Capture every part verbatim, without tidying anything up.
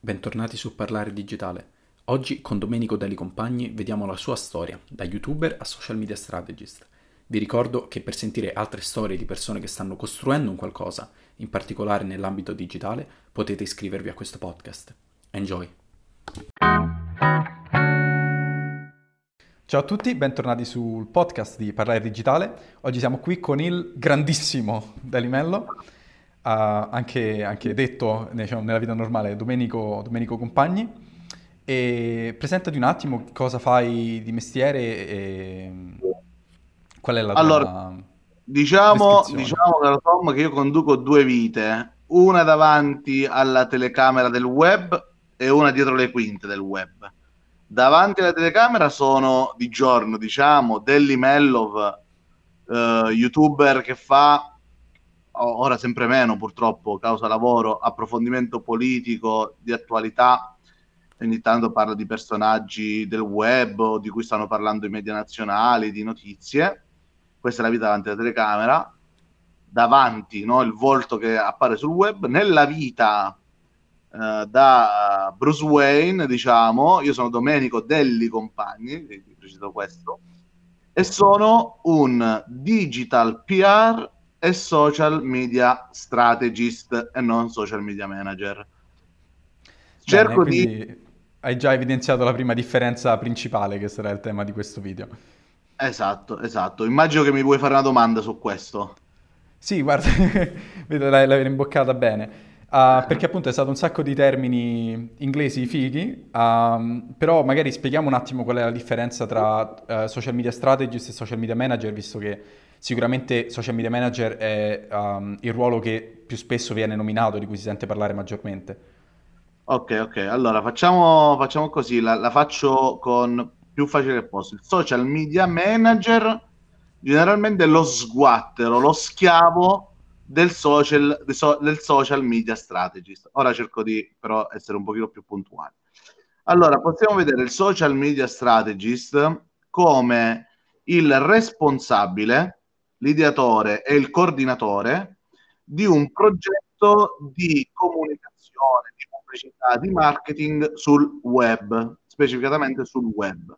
Bentornati su Parlare Digitale. Oggi con Domenico Deli Compagni vediamo la sua storia, da YouTuber a social media strategist. Vi ricordo che per sentire altre storie di persone che stanno costruendo un qualcosa, in particolare nell'ambito digitale, potete iscrivervi a questo podcast. Enjoy! Ciao a tutti, bentornati sul podcast di Parlare Digitale. Oggi siamo qui con il grandissimo Deli Mello, uh, anche, anche detto diciamo, nella vita normale Domenico, Domenico Compagni. E presentati un attimo cosa fai di mestiere e qual è la Allora, tua diciamo, descrizione. diciamo, caro Tom, che io conduco due vite, una davanti alla telecamera del web e una dietro le quinte del web. Davanti alla telecamera sono di giorno, diciamo, Delli Mellov, eh, youtuber che fa, o- ora sempre meno purtroppo, causa lavoro, approfondimento politico di attualità. Ogni tanto parla di personaggi del web o di cui stanno parlando i media nazionali, di notizie. Questa è la vita davanti alla telecamera, davanti, no, il volto che appare sul web. Nella vita eh, da Bruce Wayne, diciamo, io sono Domenico Delli Compagni, vi preciso questo, e sono un digital P R e social media strategist e non social media manager. Bene, Cerco di... quindi hai già evidenziato la prima differenza principale che sarà il tema di questo video. Esatto, esatto. Immagino che mi vuoi fare una domanda su questo. Sì, guarda, vedo l'hai, l'hai imboccata bene. Ah, perché appunto è stato un sacco di termini inglesi fighi, ehm, però magari spieghiamo un attimo qual è la differenza tra eh, social media strategist e social media manager, visto che sicuramente social media manager è ehm, il ruolo che più spesso viene nominato, di cui si sente parlare maggiormente. Ok, ok. Allora facciamo, facciamo così, la, la faccio con più facile che posso. Il social media manager generalmente è lo sguattero, lo schiavo del social, de so- del social media strategist. Ora cerco di però essere un pochino più puntuale. Allora, possiamo vedere il social media strategist come il responsabile, l'ideatore e il coordinatore di un progetto di comunicazione, di pubblicità, di marketing sul web, specificatamente sul web.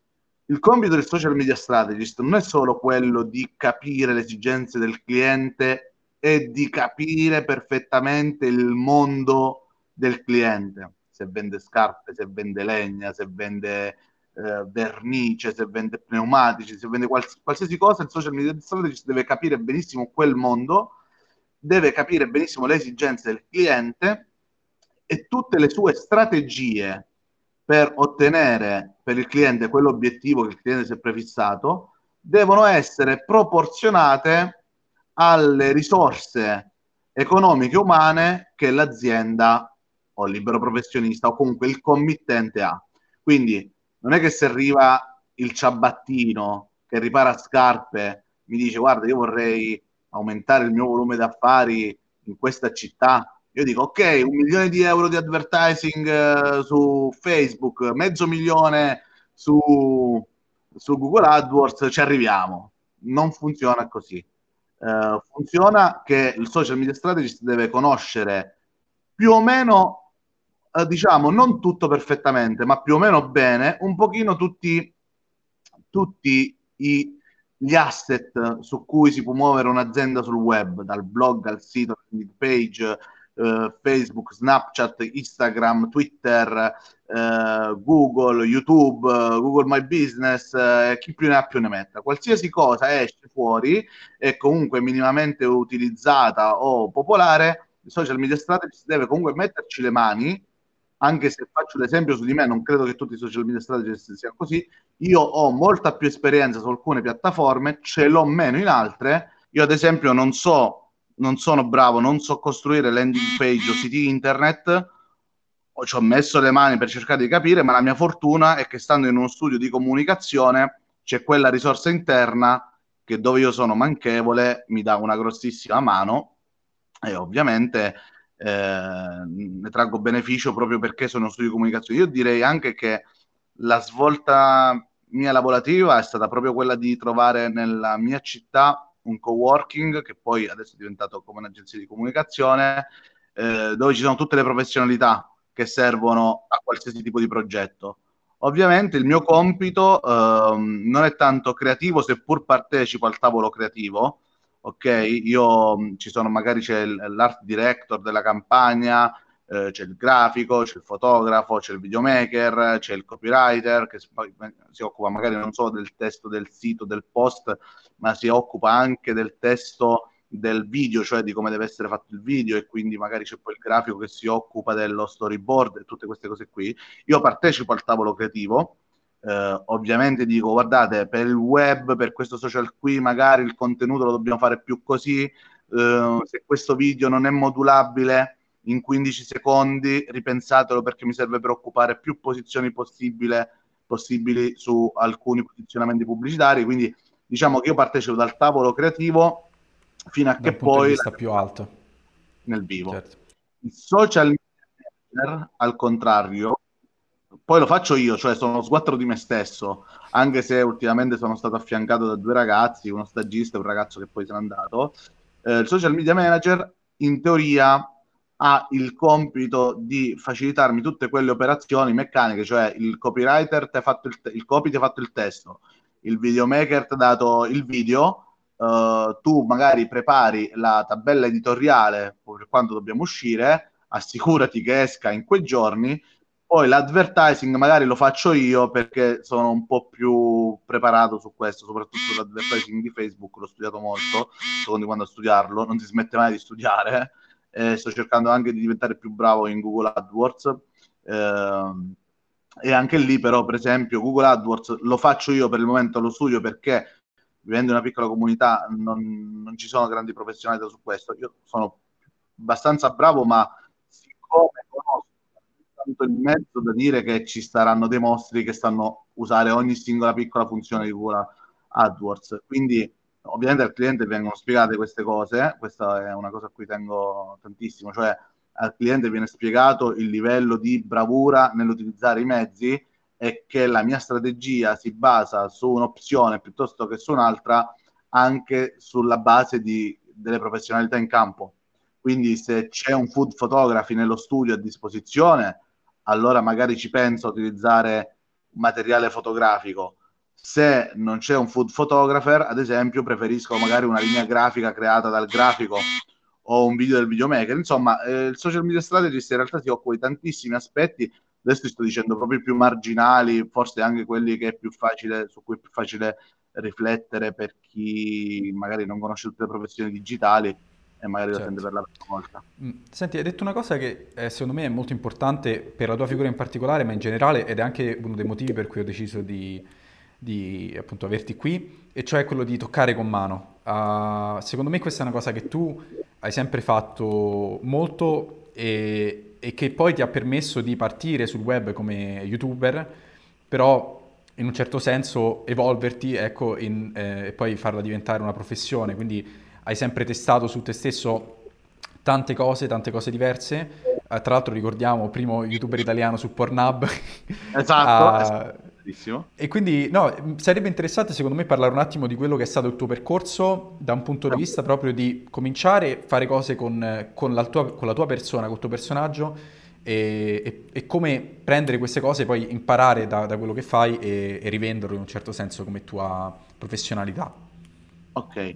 Il compito del social media strategist non è solo quello di capire le esigenze del cliente e di capire perfettamente il mondo del cliente, se vende scarpe, se vende legna, se vende eh, vernice, se vende pneumatici, se vende quals- qualsiasi cosa. Il social media strategist deve capire benissimo quel mondo, deve capire benissimo le esigenze del cliente e tutte le sue strategie per ottenere per il cliente quell'obiettivo che il cliente si è prefissato devono essere proporzionate alle risorse economiche e umane che l'azienda o il libero professionista o comunque il committente ha. Quindi non è che se arriva il ciabattino che ripara scarpe mi dice guarda io vorrei aumentare il mio volume d'affari in questa città. Io dico, ok, un milione di euro di advertising eh, su Facebook, mezzo milione su, su Google AdWords, ci arriviamo. Non funziona così. Eh, funziona che il social media strategist deve conoscere più o meno, eh, diciamo, non tutto perfettamente, ma più o meno bene, un pochino tutti, tutti i gli asset su cui si può muovere un'azienda sul web, dal blog al sito, landing page, eh, Facebook, Snapchat, Instagram, Twitter, eh, Google, YouTube, eh, Google My Business, eh, chi più ne ha più ne metta. Qualsiasi cosa esce fuori e comunque minimamente utilizzata o popolare, il social media strategist deve comunque metterci le mani, anche se faccio l'esempio su di me, non credo che tutti i social media strategist siano così. Io ho molta più esperienza su alcune piattaforme, ce l'ho meno in altre. Io ad esempio non so, non sono bravo, non so costruire landing page o siti internet, o ci ho messo le mani per cercare di capire, ma la mia fortuna è che stando in uno studio di comunicazione c'è quella risorsa interna che dove io sono manchevole mi dà una grossissima mano e ovviamente eh, ne traggo beneficio proprio perché sono uno studio di comunicazione. Io direi anche che la svolta mia lavorativa è stata proprio quella di trovare nella mia città un coworking che poi adesso è diventato come un'agenzia di comunicazione, eh, dove ci sono tutte le professionalità che servono a qualsiasi tipo di progetto. Ovviamente il mio compito ehm, non è tanto creativo, seppur partecipo al tavolo creativo, ok? Io mh, ci sono, magari c'è il- l'art director della campagna, eh, c'è il grafico, c'è il fotografo, c'è il videomaker, c'è il copywriter che si, poi si occupa magari non solo del testo del sito, del post, ma si occupa anche del testo del video, cioè di come deve essere fatto il video, e quindi magari c'è poi il grafico che si occupa dello storyboard e tutte queste cose qui. Io partecipo al tavolo creativo, eh, ovviamente dico guardate, per il web, per questo social qui magari il contenuto lo dobbiamo fare più così, eh, se questo video non è modulabile in quindici secondi ripensatelo, perché mi serve per occupare più posizioni possibile, possibili su alcuni posizionamenti pubblicitari. Quindi diciamo che io partecipo dal tavolo creativo fino a Da che un punto di poi vista più alto, nel vivo. certo. Il social media manager, al contrario, poi lo faccio io, cioè sono lo sguattero di me stesso, anche se ultimamente sono stato affiancato da due ragazzi, uno stagista e un ragazzo che poi se n'è andato. Eh, il social media manager, in teoria, ha il compito di facilitarmi tutte quelle operazioni meccaniche, cioè il copywriter ti ha fatto il, te- il copy, ti ha fatto il testo, il videomaker ti ha dato il video, Uh, tu magari prepari la tabella editoriale per quando dobbiamo uscire, assicurati che esca in quei giorni, poi l'advertising magari lo faccio io perché sono un po' più preparato su questo, soprattutto l'advertising di Facebook, l'ho studiato molto, secondo quando a studiarlo, non si smette mai di studiare, eh, sto cercando anche di diventare più bravo in Google AdWords, eh, e anche lì però per esempio Google AdWords lo faccio io per il momento, lo studio perché vivendo in una piccola comunità non, non ci sono grandi professionalità su questo. Io sono abbastanza bravo, ma siccome conosco tanto il mezzo da dire che ci saranno dei mostri che stanno usare ogni singola piccola funzione di Google AdWords. Quindi ovviamente al cliente vengono spiegate queste cose, questa è una cosa a cui tengo tantissimo, cioè al cliente viene spiegato il livello di bravura nell'utilizzare i mezzi, e che la mia strategia si basa su un'opzione piuttosto che su un'altra, anche sulla base di, delle professionalità in campo. Quindi se c'è un food photography nello studio a disposizione, allora magari ci penso a utilizzare materiale fotografico. Se non c'è un food photographer, ad esempio, preferisco magari una linea grafica creata dal grafico o un video del videomaker. Insomma, eh, il social media strategist in realtà si occupa di tantissimi aspetti. Adesso ti sto dicendo proprio più marginali, forse anche quelli che è più facile, su cui è più facile riflettere per chi magari non conosce tutte le professioni digitali e magari lo sente Certo. per la prima volta. Mm, Senti, hai detto una cosa che eh, secondo me è molto importante per la tua figura in particolare, ma in generale, ed è anche uno dei motivi per cui ho deciso di, di, appunto averti qui, e cioè quello di toccare con mano. Ah, secondo me questa è una cosa che tu hai sempre fatto molto e, e che poi ti ha permesso di partire sul web come YouTuber, però in un certo senso evolverti, ecco, in- eh, e poi farla diventare una professione. Quindi hai sempre testato su te stesso tante cose, tante cose diverse. Eh, tra l'altro ricordiamo, primo YouTuber italiano su Pornhub. Esatto, Ah, esatto, benissimo. e quindi, no, m- sarebbe interessante secondo me parlare un attimo di quello che è stato il tuo percorso da un punto di vista proprio di cominciare a fare cose con, eh, con la tua, con la tua persona, col tuo personaggio e, e- e come prendere queste cose, poi imparare da, da quello che fai e, e rivenderlo in un certo senso come tua professionalità. Ok.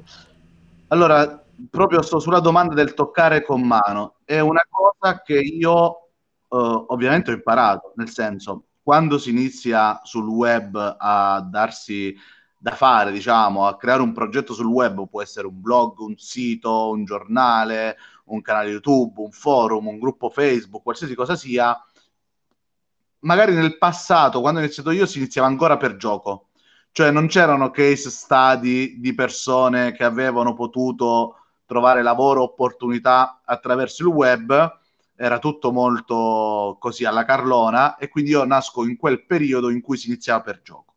Allora, proprio sto sulla domanda del toccare con mano. È una cosa che io eh, ovviamente ho imparato, nel senso, quando si inizia sul web a darsi da fare, diciamo, a creare un progetto sul web, può essere un blog, un sito, un giornale, un canale YouTube, un forum, un gruppo Facebook, qualsiasi cosa sia, magari nel passato, quando ho iniziato io, si iniziava ancora per gioco. Cioè non c'erano case study di persone che avevano potuto trovare lavoro, opportunità attraverso il web, era tutto molto così alla carlona, e quindi io nasco in quel periodo in cui si iniziava per gioco.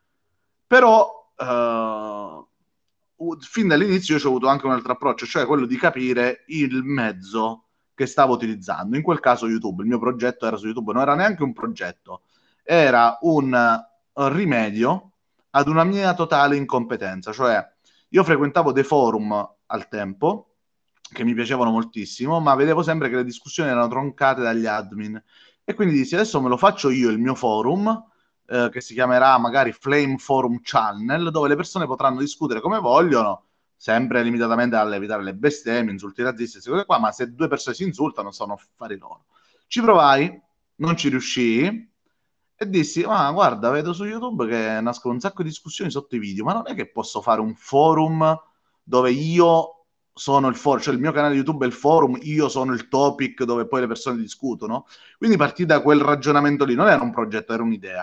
Però eh, u- fin dall'inizio io ho avuto anche un altro approccio, cioè quello di capire il mezzo che stavo utilizzando. In quel caso YouTube, il mio progetto era su YouTube, non era neanche un progetto, era un eh, rimedio ad una mia totale incompetenza. Cioè io frequentavo dei forum al tempo che mi piacevano moltissimo, ma vedevo sempre che le discussioni erano troncate dagli admin, E quindi dissi, adesso me lo faccio io il mio forum, eh, che si chiamerà magari Flame Forum Channel, dove le persone potranno discutere come vogliono, sempre limitatamente all'evitare le bestemmie, insulti razzisti, queste cose qua, ma se due persone si insultano sono affari loro. Ci provai, non ci riuscii, e dissi, ma guarda, vedo su YouTube che nascono un sacco di discussioni sotto i video, ma non è che posso fare un forum dove io sono il forum, cioè il mio canale YouTube è il forum, io sono il topic dove poi le persone discutono. Quindi partì da quel ragionamento lì, non era un progetto, era un'idea.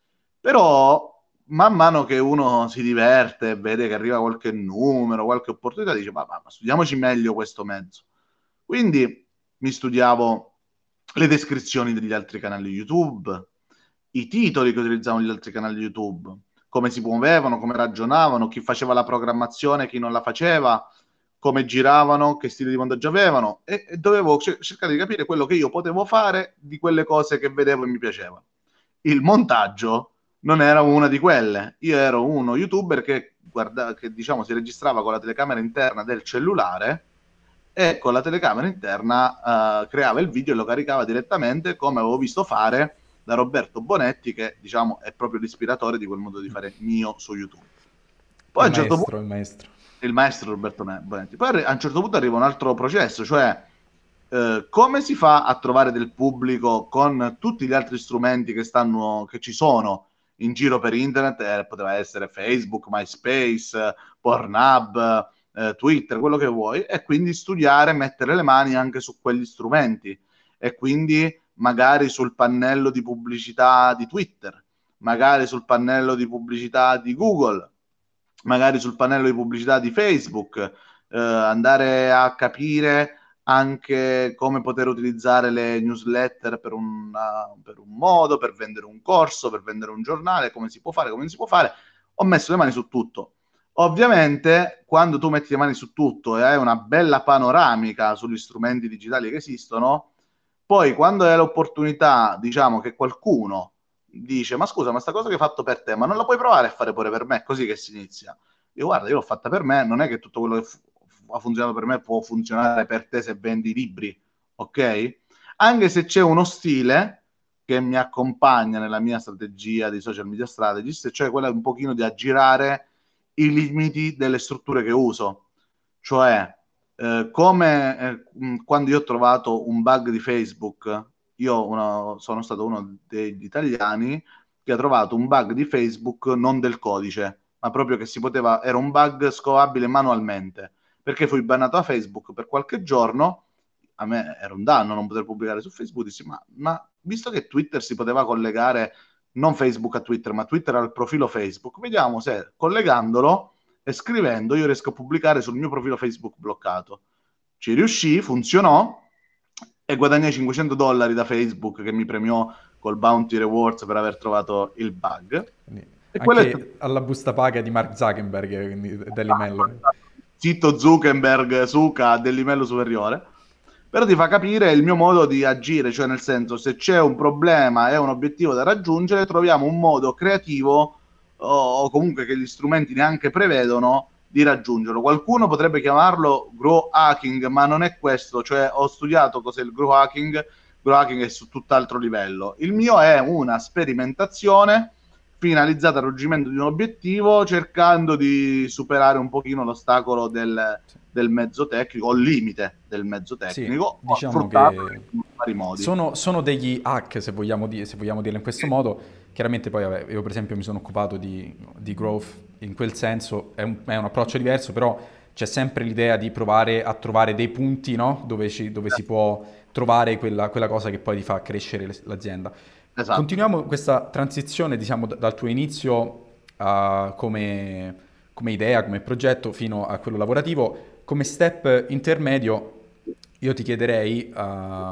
Però man mano che uno si diverte, vede che arriva qualche numero, qualche opportunità, dice, ma, ma, ma studiamoci meglio questo mezzo. Quindi mi studiavo le descrizioni degli altri canali YouTube, i titoli che utilizzavano gli altri canali YouTube, come si muovevano, come ragionavano, chi faceva la programmazione, chi non la faceva, come giravano, che stile di montaggio avevano, e, e dovevo c- cercare di capire quello che io potevo fare di quelle cose che vedevo e mi piacevano. Il montaggio non era una di quelle. Io ero uno YouTuber che, guarda, che diciamo si registrava con la telecamera interna del cellulare e con la telecamera interna uh, creava il video e lo caricava direttamente, come avevo visto fare da Roberto Bonetti, che diciamo è proprio l'ispiratore di quel modo di fare mio su YouTube. Poi il a un certo maestro, punto il maestro. il maestro Roberto Bonetti. Poi a un certo punto arriva un altro processo, cioè eh, come si fa a trovare del pubblico con tutti gli altri strumenti che stanno, che ci sono in giro per internet, eh, poteva essere Facebook, MySpace, Pornhub, eh, Twitter, quello che vuoi, e quindi studiare, mettere le mani anche su quegli strumenti, e quindi magari sul pannello di pubblicità di Twitter, magari sul pannello di pubblicità di Google, magari sul pannello di pubblicità di Facebook, eh, andare a capire anche come poter utilizzare le newsletter per, una, per un modo, per vendere un corso, per vendere un giornale, come si può fare, come non si può fare. Ho messo le mani su tutto. Ovviamente, quando tu metti le mani su tutto e hai una bella panoramica sugli strumenti digitali che esistono, poi quando hai l'opportunità, diciamo, che qualcuno dice, ma scusa, ma sta cosa che hai fatto per te, ma non la puoi provare a fare pure per me? È così che si inizia. Io guarda, io l'ho fatta per me, non è che tutto quello che f- ha funzionato per me può funzionare per te se vendi libri, ok? Anche se c'è uno stile che mi accompagna nella mia strategia di social media strategist, cioè quella un pochino di aggirare i limiti delle strutture che uso. Cioè, eh, come eh, mh, quando io ho trovato un bug di Facebook, io una- sono stato uno degli italiani che ha trovato un bug di Facebook non del codice, ma proprio che si poteva, era un bug scovabile manualmente, perché fui bannato da Facebook per qualche giorno. A me era un danno non poter pubblicare su Facebook, dissi, ma, ma visto che Twitter si poteva collegare non Facebook a Twitter, ma Twitter al profilo Facebook, vediamo se collegandolo e scrivendo io riesco a pubblicare sul mio profilo Facebook bloccato. Ci riuscì, funzionò, e guadagnai cinquecento dollari da Facebook, che mi premiò col Bounty Rewards per aver trovato il bug. Quindi E quello è anche alla busta paga di Mark Zuckerberg, quindi dell'email. Zitto Zuckerberg, Zucca, del livello superiore. Però ti fa capire il mio modo di agire, cioè nel senso, se c'è un problema e un obiettivo da raggiungere, troviamo un modo creativo o comunque che gli strumenti neanche prevedono di raggiungerlo. Qualcuno potrebbe chiamarlo grow hacking, ma non è questo. Cioè, ho studiato cos'è il grow hacking, grow hacking è su tutt'altro livello. Il mio è una sperimentazione finalizzata al raggiungimento di un obiettivo, cercando di superare un pochino l'ostacolo del, del mezzo tecnico, o il limite del mezzo tecnico, Sì, diciamo sfruttato che in vari modi. sono, sono degli hack, se vogliamo, di- se vogliamo dirlo in questo modo. Chiaramente poi, vabbè, io per esempio mi sono occupato di, di growth in quel senso, è un, è un approccio diverso, però c'è sempre l'idea di provare a trovare dei punti, no? Dove, ci- dove si può trovare quella, quella cosa che poi ti fa crescere le- l'azienda. Esatto. Continuiamo questa transizione, diciamo, d- dal tuo inizio uh, come, come idea, come progetto, fino a quello lavorativo. Come step intermedio, io ti chiederei, uh,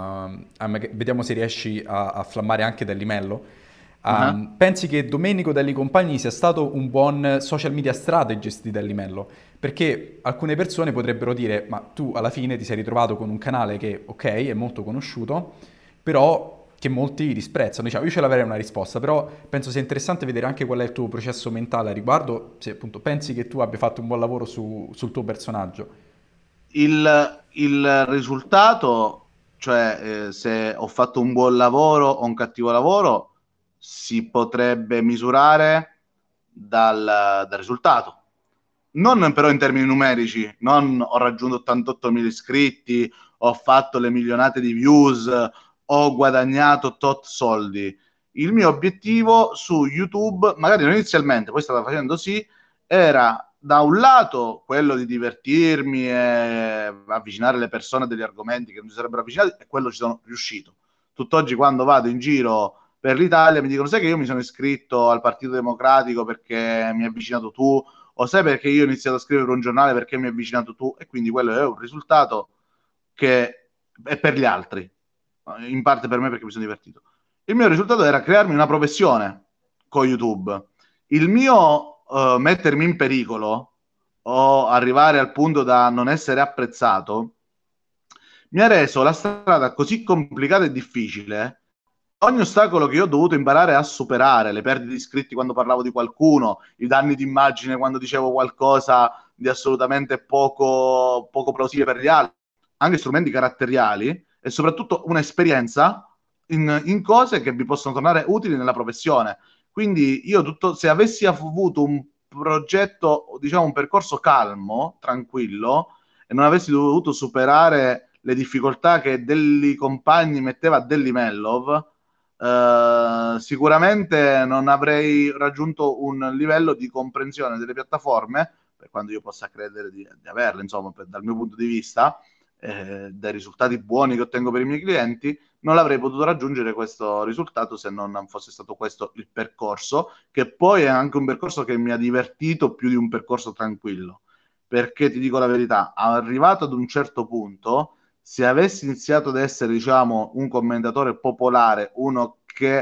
a mag- vediamo se riesci a, a flammare anche Dellimello. Um, Uh-huh. pensi che Domenico Delli Compagni sia stato un buon social media strategist di Dellimello? Perché alcune persone potrebbero dire, ma tu alla fine ti sei ritrovato con un canale che, ok, è molto conosciuto, però che molti disprezzano. Diciamo, io ce l'avrei una risposta, però penso sia interessante vedere anche qual è il tuo processo mentale a riguardo, se appunto pensi che tu abbia fatto un buon lavoro su- sul tuo personaggio. Il, il risultato cioè eh, se ho fatto un buon lavoro o un cattivo lavoro si potrebbe misurare dal, dal risultato. Non però in termini numerici, non ho raggiunto ottantottomila iscritti, ho fatto le milionate di views, ho guadagnato tot soldi. Il mio obiettivo su YouTube, magari non inizialmente, poi stava facendo sì, era da un lato quello di divertirmi e avvicinare le persone a degli argomenti che non si sarebbero avvicinati, e quello ci sono riuscito. Tutt'oggi quando vado in giro per l'Italia mi dicono: sai che io mi sono iscritto al Partito Democratico perché mi hai avvicinato tu, o sai perché io ho iniziato a scrivere un giornale perché mi hai avvicinato tu, e quindi quello è un risultato che è per gli altri, in parte per me perché mi sono divertito. Il mio risultato era crearmi una professione con YouTube. Il mio uh, mettermi in pericolo o arrivare al punto da non essere apprezzato mi ha reso la strada così complicata e difficile. Ogni ostacolo che io ho dovuto imparare a superare, le perdite di iscritti quando parlavo di qualcuno, i danni d'immagine quando dicevo qualcosa di assolutamente poco, poco plausibile per gli altri, anche strumenti caratteriali e soprattutto un'esperienza in, in cose che vi possono tornare utili nella professione. Quindi io tutto, se avessi avuto un progetto, diciamo un percorso calmo, tranquillo, e non avessi dovuto superare le difficoltà che Delli Compagni metteva a Delli Mellov, eh, sicuramente non avrei raggiunto un livello di comprensione delle piattaforme, per quanto io possa credere di, di averle, insomma, per, dal mio punto di vista, eh, dai risultati buoni che ottengo per i miei clienti, non l'avrei potuto raggiungere questo risultato se non fosse stato questo il percorso, che poi è anche un percorso che mi ha divertito più di un percorso tranquillo, perché ti dico la verità, arrivato ad un certo punto, se avessi iniziato ad essere, diciamo, un commentatore popolare, uno che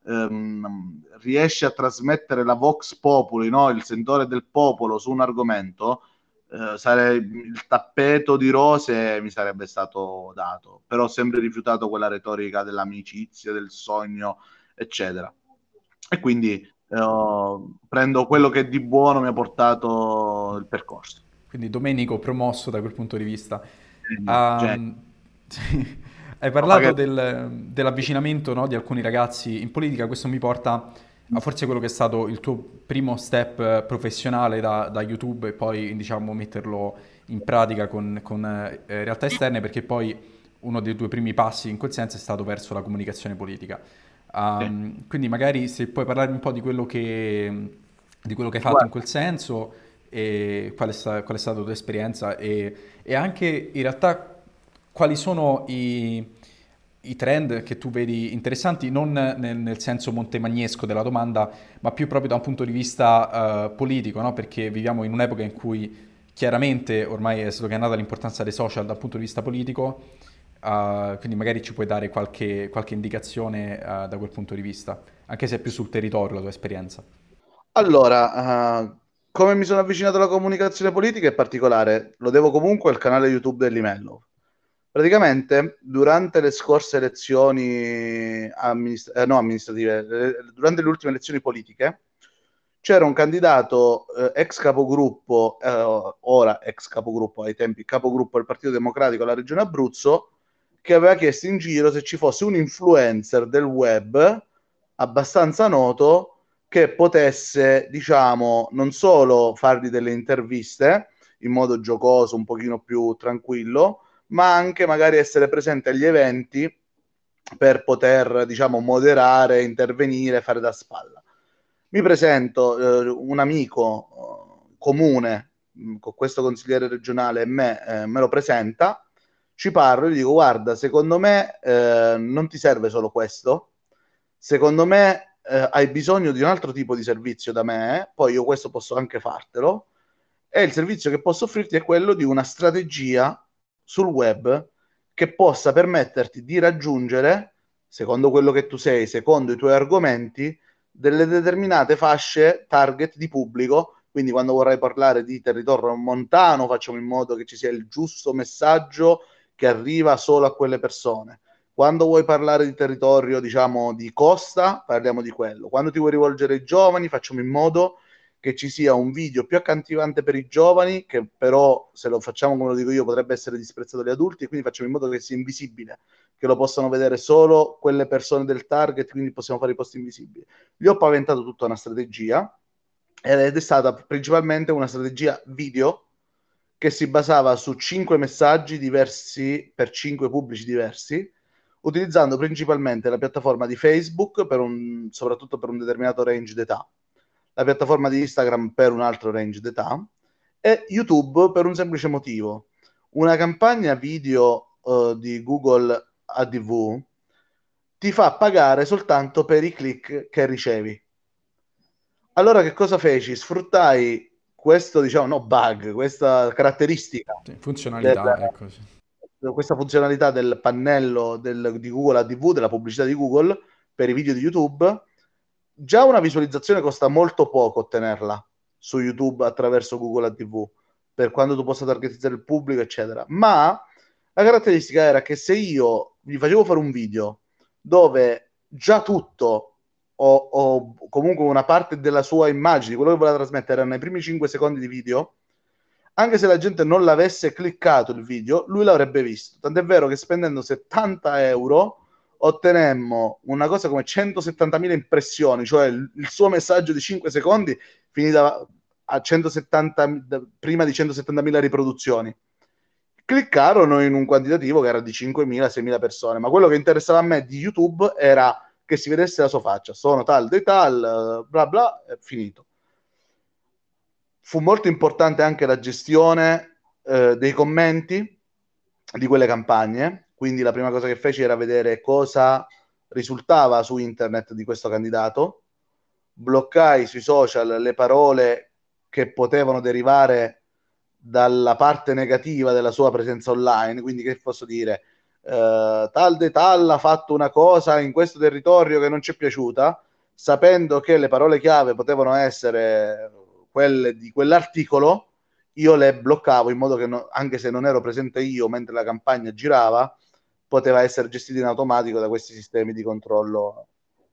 ehm, riesce a trasmettere la Vox Populi, no? Il sentore del popolo su un argomento, eh, sare- il tappeto di rose mi sarebbe stato dato, però ho sempre rifiutato quella retorica dell'amicizia, del sogno, eccetera. E quindi eh, prendo quello che di buono mi ha portato il percorso. Quindi Domenico promosso da quel punto di vista. Genio, genio. Um, sì. Hai No, parlato magari- del- dell'avvicinamento, no, di alcuni ragazzi in politica, questo mi porta a forse quello che è stato il tuo primo step eh, professionale da, da YouTube e poi diciamo metterlo in pratica con, con, eh, realtà esterne, perché poi uno dei tuoi primi passi in quel senso è stato verso la comunicazione politica. sì. Um, quindi magari se puoi parlarmi un po' di quello che, di quello che hai fatto in Guarda, quel senso e qual è, sta- qual è stata la tua esperienza e, e anche in realtà quali sono i, i trend che tu vedi interessanti, non nel, nel senso montemagnesco della domanda, ma più proprio da un punto di vista eh, politico, no? Perché viviamo in un'epoca in cui chiaramente ormai è sdoganata l'importanza dei social dal punto di vista politico, eh, quindi magari ci puoi dare qualche, qualche indicazione eh, da quel punto di vista, anche se è più sul territorio la tua esperienza. allora, eh, come mi sono avvicinato alla comunicazione politica è particolare, lo devo comunque al canale YouTube del Limello. Praticamente, durante le scorse elezioni amminist- eh, no, amministrative, eh, durante le ultime elezioni politiche, c'era un candidato eh, ex capogruppo, eh, ora ex capogruppo, ai tempi capogruppo del Partito Democratico alla Regione Abruzzo, che aveva chiesto in giro se ci fosse un influencer del web abbastanza noto che potesse, diciamo, non solo fargli delle interviste in modo giocoso, un pochino più tranquillo, ma anche magari essere presente agli eventi per poter, diciamo, moderare, intervenire, fare da spalla. Mi presento, eh, un amico eh, comune mh, con questo consigliere regionale e me, eh, me lo presenta, ci parlo e gli dico: guarda, secondo me eh, non ti serve solo questo, secondo me eh, hai bisogno di un altro tipo di servizio da me, poi io questo posso anche fartelo, e il servizio che posso offrirti è quello di una strategia sul web che possa permetterti di raggiungere, secondo quello che tu sei, secondo i tuoi argomenti, delle determinate fasce target di pubblico. Quindi quando vorrai parlare di territorio montano, facciamo in modo che ci sia il giusto messaggio che arriva solo a quelle persone. Quando vuoi parlare di territorio, diciamo, di costa, parliamo di quello. Quando ti vuoi rivolgere ai giovani, facciamo in modo che ci sia un video più accattivante per i giovani, che però, se lo facciamo come lo dico io, potrebbe essere disprezzato dagli adulti, e quindi facciamo in modo che sia invisibile, che lo possano vedere solo quelle persone del target, quindi possiamo fare i post invisibili. Gli ho paventato tutta una strategia, ed è stata principalmente una strategia video, che si basava su cinque messaggi diversi per cinque pubblici diversi, utilizzando principalmente la piattaforma di Facebook, per un, soprattutto per un determinato range d'età, la piattaforma di Instagram per un altro range d'età, e YouTube per un semplice motivo. Una campagna video uh, di Google A D V ti fa pagare soltanto per i click che ricevi. Allora che cosa feci? Sfruttai questo, diciamo, no bug, questa caratteristica, Sì, del, funzionalità, ecco. Sì. questa funzionalità del pannello del, di Google A D V, della pubblicità di Google per i video di YouTube. Già una visualizzazione costa molto poco ottenerla su YouTube attraverso Google A D V, per quando tu possa targetizzare il pubblico, eccetera. Ma la caratteristica era che se io gli facevo fare un video dove già tutto o, o comunque una parte della sua immagine, quello che voleva trasmettere, erano nei primi cinque secondi di video, anche se la gente non l'avesse cliccato il video, lui l'avrebbe visto. Tant'è vero che spendendo settanta euro ottenemmo una cosa come centosettantamila impressioni, cioè il, il suo messaggio di cinque secondi finita a centosettanta, prima di centosettantamila riproduzioni. Cliccarono in un quantitativo che era di cinquemila seimila persone, ma quello che interessava a me di YouTube era che si vedesse la sua faccia, sono tal dei tal, bla bla, è finito. Fu molto importante anche la gestione eh, dei commenti di quelle campagne, quindi la prima cosa che feci era vedere cosa risultava su internet di questo candidato, bloccai sui social le parole che potevano derivare dalla parte negativa della sua presenza online, quindi che posso dire, eh, tal de tal ha fatto una cosa in questo territorio che non ci è piaciuta, sapendo che le parole chiave potevano essere quelle di quell'articolo, io le bloccavo in modo che no, anche se non ero presente io mentre la campagna girava, poteva essere gestito in automatico da questi sistemi di controllo.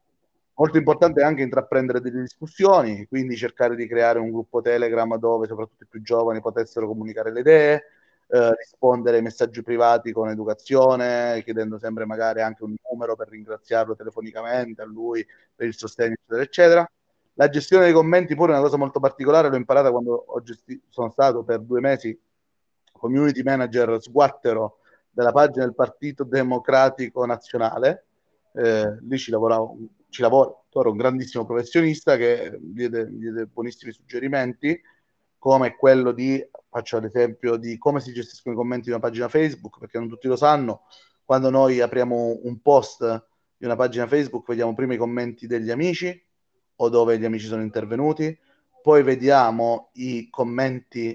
Molto importante è anche intraprendere delle discussioni, quindi cercare di creare un gruppo Telegram dove soprattutto i più giovani potessero comunicare le idee, eh, rispondere ai messaggi privati con educazione, chiedendo sempre magari anche un numero per ringraziarlo telefonicamente a lui per il sostegno, eccetera, eccetera. La gestione dei commenti pure è una cosa molto particolare, l'ho imparata quando ho gesti- sono stato per due mesi community manager sguattero della pagina del Partito Democratico Nazionale. Eh, lì ci lavoravo, ci lavoro, ero un grandissimo professionista che diede, diede buonissimi suggerimenti, come quello di, faccio l'esempio di come si gestiscono i commenti di una pagina Facebook, perché non tutti lo sanno, quando noi apriamo un post di una pagina Facebook vediamo prima i commenti degli amici o dove gli amici sono intervenuti, poi vediamo i commenti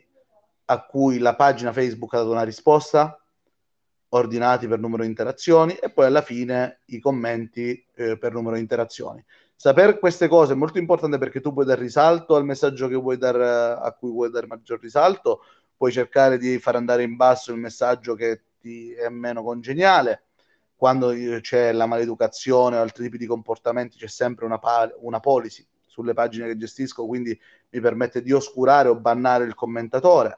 a cui la pagina Facebook ha dato una risposta, ordinati per numero di interazioni, e poi alla fine i commenti eh, per numero di interazioni. Sapere queste cose è molto importante, perché tu puoi dare risalto al messaggio che vuoi dar, a cui vuoi dare maggior risalto, puoi cercare di far andare in basso il messaggio che ti è meno congeniale. Quando c'è la maleducazione o altri tipi di comportamenti c'è sempre una, una policy sulle pagine che gestisco, quindi mi permette di oscurare o bannare il commentatore.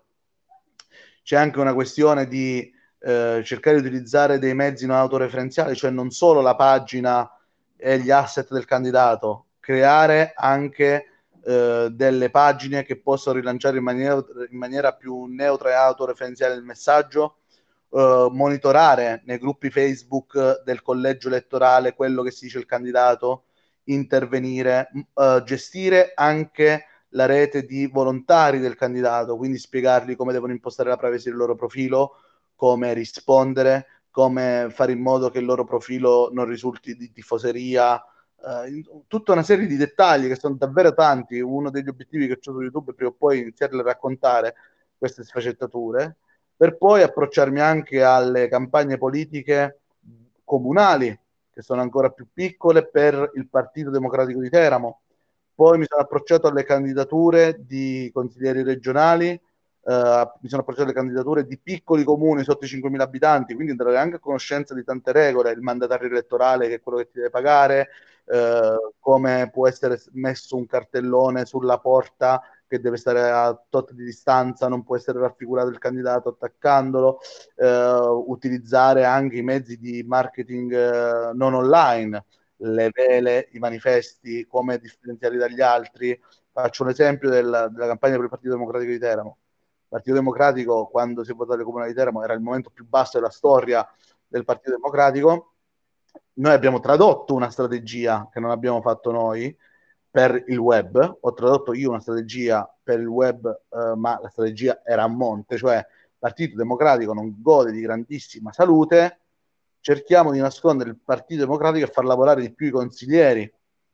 C'è anche una questione di eh, cercare di utilizzare dei mezzi non autoreferenziali, cioè non solo la pagina e gli asset del candidato, creare anche eh, delle pagine che possono rilanciare in maniera, in maniera più neutra e autoreferenziale il messaggio, eh, monitorare nei gruppi Facebook del collegio elettorale quello che si dice il candidato, intervenire, eh, gestire anche la rete di volontari del candidato, quindi spiegargli come devono impostare la privacy del loro profilo, come rispondere, come fare in modo che il loro profilo non risulti di tifoseria, eh, tutta una serie di dettagli che sono davvero tanti. Uno degli obiettivi che ho su YouTube è prima o poi iniziare a raccontare queste sfaccettature, per poi approcciarmi anche alle campagne politiche comunali, che sono ancora più piccole, per il Partito Democratico di Teramo. Poi mi sono approcciato alle candidature di consiglieri regionali, eh, mi sono approcciato alle candidature di piccoli comuni sotto i cinquemila abitanti, quindi andare anche a conoscenza di tante regole, il mandatario elettorale che è quello che ti deve pagare, eh, come può essere messo un cartellone sulla porta che deve stare a tot di distanza, non può essere raffigurato il candidato attaccandolo, eh, utilizzare anche i mezzi di marketing eh, non online, le vele, i manifesti, come differenziarli dagli altri. Faccio un esempio del, della campagna per il Partito Democratico di Teramo. Il Partito Democratico, quando si è votato alle comunali di Teramo, era il momento più basso della storia del Partito Democratico. Noi abbiamo tradotto una strategia che non abbiamo fatto noi per il web. Ho tradotto io una strategia per il web, eh, ma la strategia era a monte, cioè il Partito Democratico non gode di grandissima salute, cerchiamo di nascondere il Partito Democratico e far lavorare di più i consiglieri.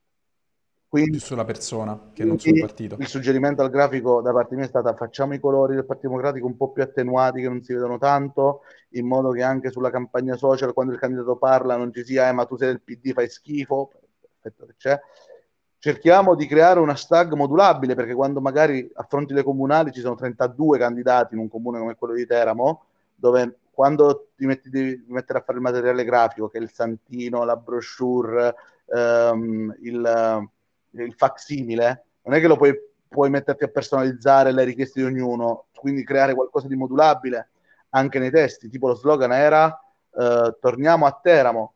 Più Quindi, sulla persona che non sul quindi partito. il suggerimento al grafico da parte mia è stato: facciamo i colori del Partito Democratico un po' più attenuati, che non si vedono tanto, in modo che anche sulla campagna social, quando il candidato parla, non ci sia eh, ma tu sei del P D, fai schifo. Perfetto che c'è. Cerchiamo di creare una hashtag modulabile, perché quando magari affronti le comunali ci sono trentadue candidati in un comune come quello di Teramo, dove quando ti metti di mettere a fare il materiale grafico, che è il santino, la brochure, ehm, il, il facsimile, non è che lo puoi, puoi metterti a personalizzare le richieste di ognuno, quindi creare qualcosa di modulabile anche nei testi. Tipo lo slogan era eh, torniamo a Teramo,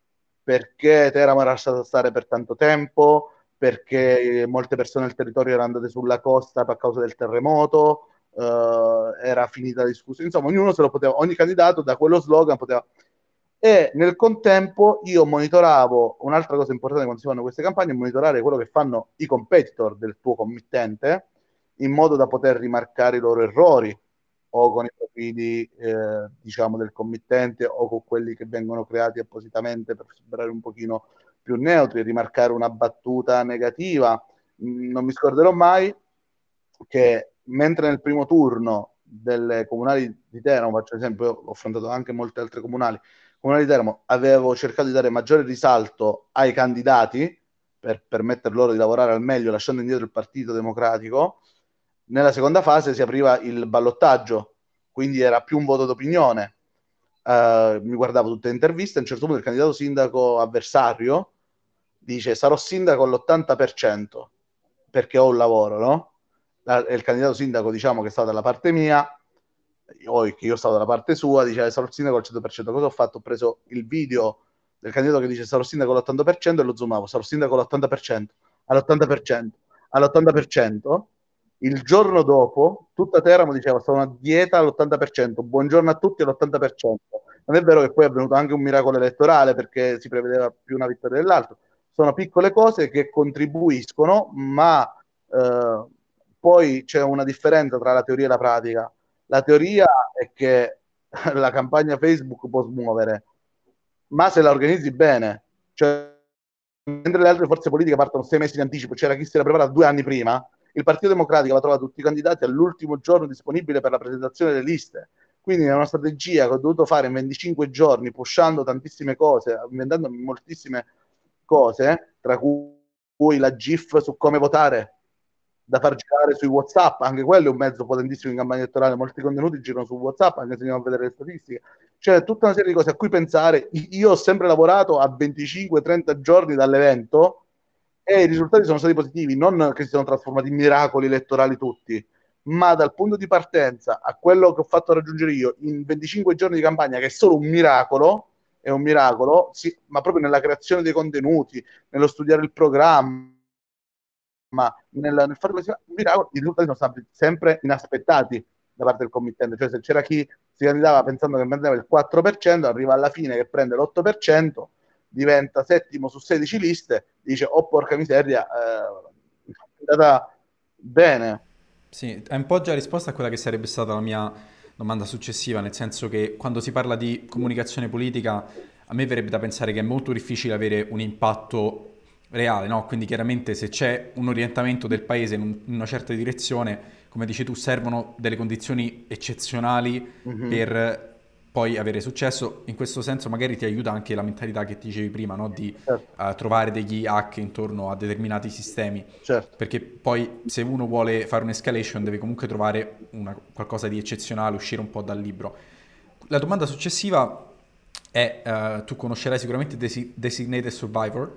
perché Teramo era lasciata stare per tanto tempo, perché molte persone del territorio erano andate sulla costa a causa del terremoto, eh, era finita la discussione. Insomma, ognuno se lo poteva, ogni candidato da quello slogan poteva. E nel contempo io monitoravo, un'altra cosa importante quando si fanno queste campagne è monitorare quello che fanno i competitor del tuo committente, in modo da poter rimarcare i loro errori, o con i profili eh, diciamo del committente, o con quelli che vengono creati appositamente per sembrare un pochino più neutri, rimarcare una battuta negativa. Non mi scorderò mai che mentre nel primo turno delle comunali di Teramo, faccio esempio, ho affrontato anche molte altre comunali, comunali di Teramo, avevo cercato di dare maggiore risalto ai candidati per permettere loro di lavorare al meglio, lasciando indietro il Partito Democratico. Nella seconda fase si apriva il ballottaggio, quindi era più un voto d'opinione. Uh, mi guardavo tutte le interviste. A un certo punto il candidato sindaco avversario dice: sarò sindaco all'ottanta per cento perché ho un lavoro, no? E il candidato sindaco, diciamo, che stava dalla parte mia, o che io stavo dalla parte sua, dice: sarò sindaco al cento per cento. Cosa ho fatto? Ho preso il video del candidato che dice sarò sindaco all'ottanta per cento e lo zoomavo: sarò sindaco all'ottanta per cento, all'ottanta per cento, all'ottanta per cento. Il giorno dopo tutta Teramo diceva: sono a dieta all'ottanta per cento, buongiorno a tutti all'ottanta per cento. Non è vero che poi è avvenuto anche un miracolo elettorale, perché si prevedeva più una vittoria dell'altro. Sono piccole cose che contribuiscono, ma eh, poi c'è una differenza tra la teoria e la pratica. La teoria è che la campagna Facebook può smuovere, ma se la organizzi bene, cioè mentre le altre forze politiche partono sei mesi in anticipo, c'era chi si era preparato due anni prima, il Partito Democratico aveva trovato tutti i candidati all'ultimo giorno disponibile per la presentazione delle liste. Quindi è una strategia che ho dovuto fare in venticinque giorni, pushando tantissime cose, inventando moltissime cose, tra cui la GIF su come votare, da far girare sui WhatsApp. Anche quello è un mezzo potentissimo in campagna elettorale. Molti contenuti girano su WhatsApp, anche se andiamo a vedere le statistiche. C'è tutta una serie di cose a cui pensare. Io ho sempre lavorato a venticinque trenta giorni dall'evento e i risultati sono stati positivi, non che si sono trasformati in miracoli elettorali tutti, ma dal punto di partenza a quello che ho fatto raggiungere io in venticinque giorni di campagna, che è solo un miracolo, è un miracolo, sì, ma proprio nella creazione dei contenuti, nello studiare il programma, ma nel, nel fare questo miracolo, i risultati sono stati sempre inaspettati da parte del committente. Cioè, se c'era chi si candidava pensando che prendeva il quattro per cento, arriva alla fine che prende l'otto per cento, diventa settimo su sedici liste, dice: oh porca miseria, eh, è andata bene. Sì, è un po' già risposta a quella che sarebbe stata la mia domanda successiva, nel senso che quando si parla di comunicazione politica, a me verrebbe da pensare che è molto difficile avere un impatto reale, no? Quindi chiaramente se c'è un orientamento del paese in, un- in una certa direzione, come dici tu, servono delle condizioni eccezionali Mm-hmm. per poi avere successo. In questo senso magari ti aiuta anche la mentalità che ti dicevi prima, no? Di Certo, eh, trovare degli hack intorno a determinati sistemi. certo. Perché poi se uno vuole fare un'escalation deve comunque trovare una- qualcosa di eccezionale, uscire un po' dal libro. La domanda successiva è, eh, tu conoscerai sicuramente Desi- Designated Survivor,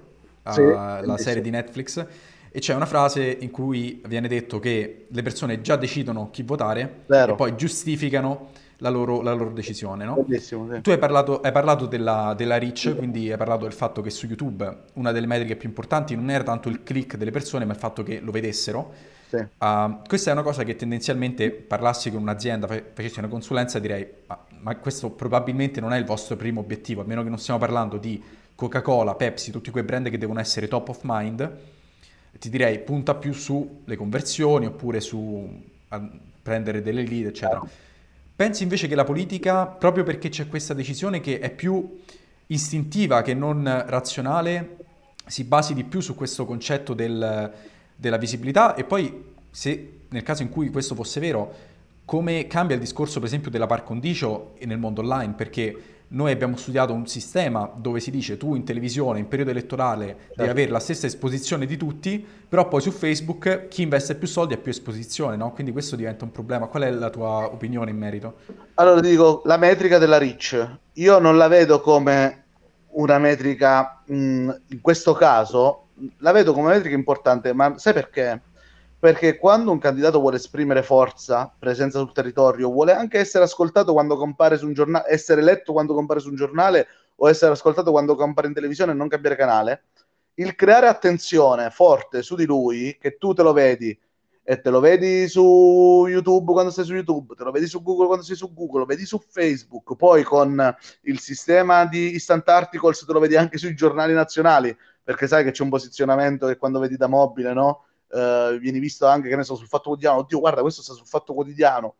Sì, la serie bellissimo. di Netflix, e c'è una frase in cui viene detto che le persone già decidono chi votare e Vero, poi giustificano la loro, la loro decisione, no? bellissimo, sì. Tu hai parlato, hai parlato della, della reach, quindi hai parlato del fatto che su YouTube una delle metriche più importanti non era tanto il click delle persone, ma il fatto che lo vedessero. Sì. Uh, questa è una cosa che tendenzialmente parlassi con un'azienda, fa- facessi una consulenza, direi, ma, ma questo probabilmente non è il vostro primo obiettivo, a meno che non stiamo parlando di Coca-Cola, Pepsi, tutti quei brand che devono essere top of mind. Ti direi punta più sulle conversioni oppure su a prendere delle lead, eccetera. Pensi invece che la politica, proprio perché c'è questa decisione che è più istintiva che non razionale, si basi di più su questo concetto del- della visibilità? E poi, se nel caso in cui questo fosse vero, come cambia il discorso, per esempio, della par condicio nel mondo online? Perché noi abbiamo studiato un sistema dove si dice tu in televisione, in periodo elettorale, devi Certo. avere la stessa esposizione di tutti, però poi su Facebook chi investe più soldi ha più esposizione, no? Quindi questo diventa un problema. Qual è la tua opinione in merito? Allora ti dico, la metrica della reach, io non la vedo come una metrica, mh, in questo caso, la vedo come una metrica importante, ma sai perché? Perché quando un candidato vuole esprimere forza, presenza sul territorio, vuole anche essere ascoltato quando compare su un giornale, essere letto quando compare su un giornale o essere ascoltato quando compare in televisione e non cambiare canale, il creare attenzione forte su di lui, che tu te lo vedi e te lo vedi su YouTube quando sei su YouTube, te lo vedi su Google quando sei su Google, lo vedi su Facebook, poi con il sistema di Instant Articles te lo vedi anche sui giornali nazionali, perché sai che c'è un posizionamento che quando vedi da mobile, no? Eh, vieni visto anche, che ne so, sul Fatto Quotidiano, oddio, guarda, questo sta sul Fatto Quotidiano.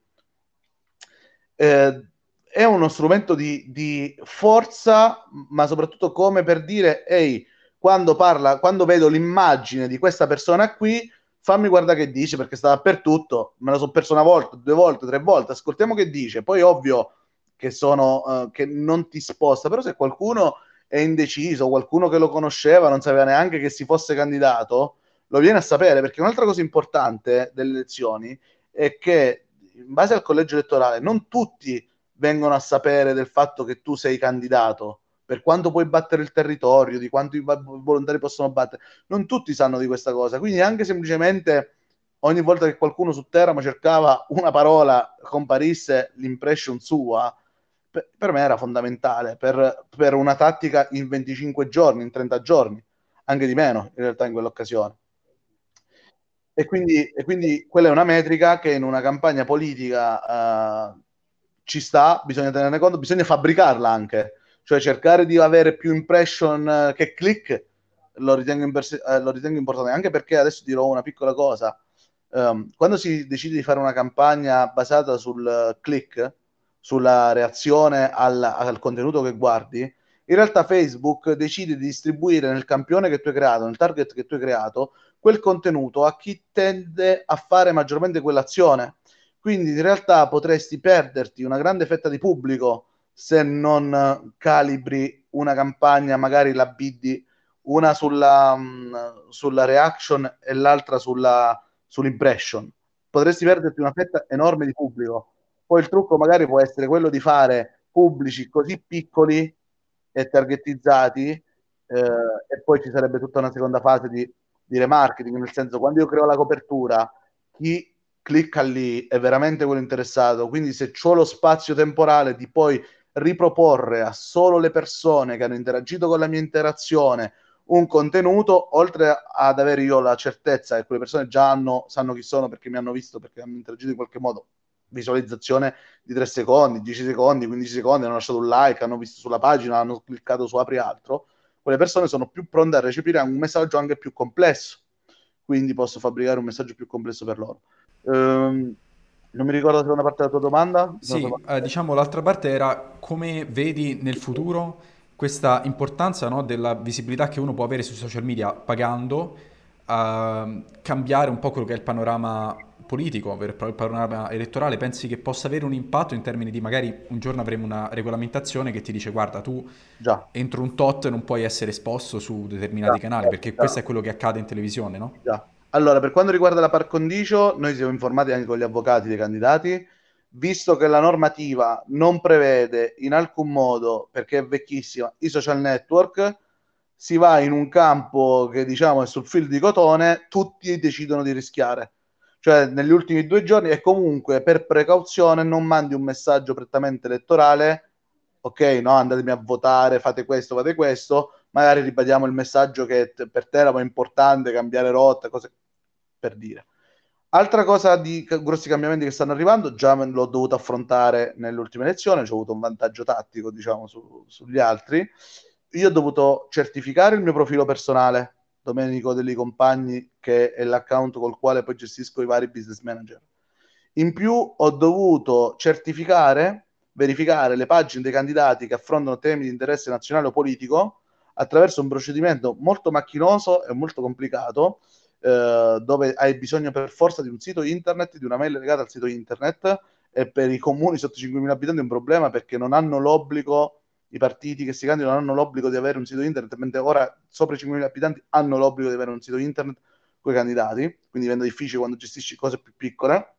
Eh, è uno strumento di, di forza, ma soprattutto come per dire, ehi, quando parla, quando vedo l'immagine di questa persona qui, fammi guardare che dice, perché sta dappertutto, me lo sono perso una volta, due volte, tre volte, ascoltiamo che dice, poi ovvio che sono, uh, che non ti sposta, però se qualcuno è indeciso, qualcuno che lo conosceva, non sapeva neanche che si fosse candidato, lo viene a sapere, perché un'altra cosa importante delle elezioni è che in base al collegio elettorale non tutti vengono a sapere del fatto che tu sei candidato, per quanto puoi battere il territorio, di quanto i volontari possono battere, non tutti sanno di questa cosa, quindi anche semplicemente ogni volta che qualcuno su Teramo cercava una parola comparisse l'impression sua, per, per me era fondamentale, per, per una tattica in venticinque giorni, in trenta giorni, anche di meno in realtà in quell'occasione. E quindi, e quindi quella è una metrica che in una campagna politica eh, ci sta, bisogna tenerne conto, bisogna fabbricarla anche, cioè cercare di avere più impression eh, che click, lo ritengo, imperse- eh, lo ritengo importante, anche perché adesso dirò una piccola cosa. Um, quando si decide di fare una campagna basata sul click, sulla reazione al, al contenuto che guardi, in realtà Facebook decide di distribuire nel campione che tu hai creato, nel target che tu hai creato, quel contenuto a chi tende a fare maggiormente quell'azione. Quindi in realtà potresti perderti una grande fetta di pubblico se non calibri una campagna, magari la bidi una sulla, mh, sulla reaction e l'altra sulla, sull'impression. Potresti perderti una fetta enorme di pubblico. Poi il trucco magari può essere quello di fare pubblici così piccoli e targetizzati, eh, e poi ci sarebbe tutta una seconda fase di, di remarketing, nel senso quando io creo la copertura, chi clicca lì è veramente quello interessato, quindi se ho lo spazio temporale di poi riproporre a solo le persone che hanno interagito con la mia interazione un contenuto, oltre ad avere io la certezza che quelle persone già hanno, sanno chi sono perché mi hanno visto, perché hanno interagito in qualche modo, visualizzazione di tre secondi, dieci secondi, quindici secondi, hanno lasciato un like, hanno visto sulla pagina, hanno cliccato su apri altro, quelle persone sono più pronte a recepire un messaggio anche più complesso, quindi posso fabbricare un messaggio più complesso per loro. Ehm, non mi ricordo la seconda parte della tua domanda. Sì, eh, diciamo l'altra parte era come vedi nel futuro questa importanza, no, della visibilità che uno può avere sui social media pagando, a cambiare un po' quello che è il panorama politico, per il panorama elettorale. Pensi che possa avere un impatto in termini di magari un giorno avremo una regolamentazione che ti dice guarda tu Già, entro un tot non puoi essere esposto su già, determinati canali, perché già. questo è quello che accade in televisione, no? Già. Allora, per quanto riguarda la par condicio, noi siamo informati anche con gli avvocati dei candidati, visto che la normativa non prevede in alcun modo, perché è vecchissima, i social network, si va in un campo che diciamo è sul filo di cotone, tutti decidono di rischiare. Cioè negli ultimi due giorni e comunque per precauzione non mandi un messaggio prettamente elettorale, ok, no, andatemi a votare, fate questo, fate questo, magari ribadiamo il messaggio che t- per te era importante cambiare rotta, cose per dire. Altra cosa di c- grossi cambiamenti che stanno arrivando, già me- l'ho dovuto affrontare nelle ultime elezioni, ho avuto un vantaggio tattico, diciamo, su- sugli altri. Io ho dovuto certificare il mio profilo personale, Domenico Degli Compagni, che è l'account col quale poi gestisco i vari business manager. In più ho dovuto certificare, verificare le pagine dei candidati che affrontano temi di interesse nazionale o politico attraverso un procedimento molto macchinoso e molto complicato, eh, dove hai bisogno per forza di un sito internet, di una mail legata al sito internet, e per i comuni sotto i cinquemila abitanti è un problema perché non hanno l'obbligo, i partiti che si candidano non hanno l'obbligo di avere un sito internet, mentre ora sopra i cinquemila abitanti hanno l'obbligo di avere un sito internet con i candidati, quindi diventa difficile quando gestisci cose più piccole.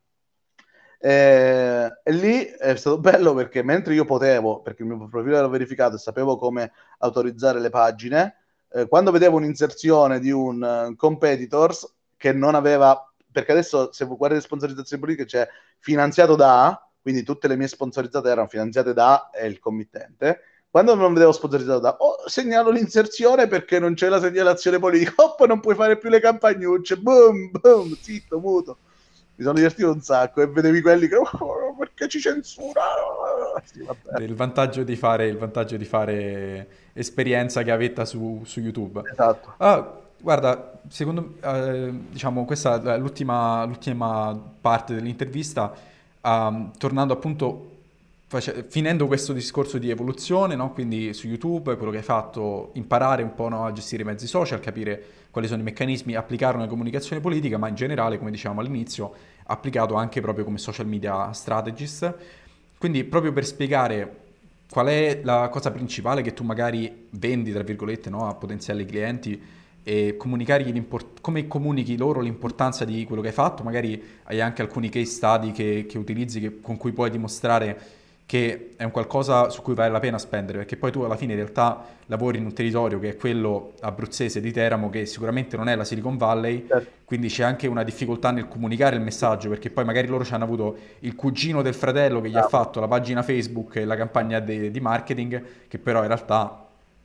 E, e lì è stato bello perché mentre io potevo, perché il mio profilo era verificato e sapevo come autorizzare le pagine, eh, quando vedevo un'inserzione di un uh, competitors che non aveva, perché adesso se guardi le sponsorizzazioni politiche c'è finanziato da, quindi tutte le mie sponsorizzate erano finanziate da e il committente. Quando non vedevo sponsorizzato da, oh, segnalo l'inserzione perché non c'è la segnalazione politica, oh, poi non puoi fare più le campagnucce, boom, boom, zitto, muto. Mi sono divertito un sacco e vedevi quelli che, oh, perché ci censura? Sì, vabbè. Il vantaggio di fare, il vantaggio di fare esperienza chiavetta su, su YouTube. Esatto. Ah, guarda, secondo eh, diciamo, questa è l'ultima, l'ultima parte dell'intervista. Ehm, tornando appunto, face- finendo questo discorso di evoluzione, no? Quindi su YouTube, quello che hai fatto, imparare un po', no, a gestire i mezzi social, capire quali sono i meccanismi, applicarlo nella comunicazione politica, ma in generale, come dicevamo all'inizio, applicato anche proprio come social media strategist. Quindi proprio per spiegare qual è la cosa principale che tu magari vendi, tra virgolette, no, a potenziali clienti e comunicargli l'import- come comunichi loro l'importanza di quello che hai fatto, magari hai anche alcuni case study che, che utilizzi che- con cui puoi dimostrare che è un qualcosa su cui vale la pena spendere, perché poi tu alla fine in realtà lavori in un territorio che è quello abruzzese di Teramo, che sicuramente non è la Silicon Valley, Certo. quindi c'è anche una difficoltà nel comunicare il messaggio, perché poi magari loro ci hanno avuto il cugino del fratello che gli ha Bravo. fatto la pagina Facebook e la campagna de- di marketing, che però in realtà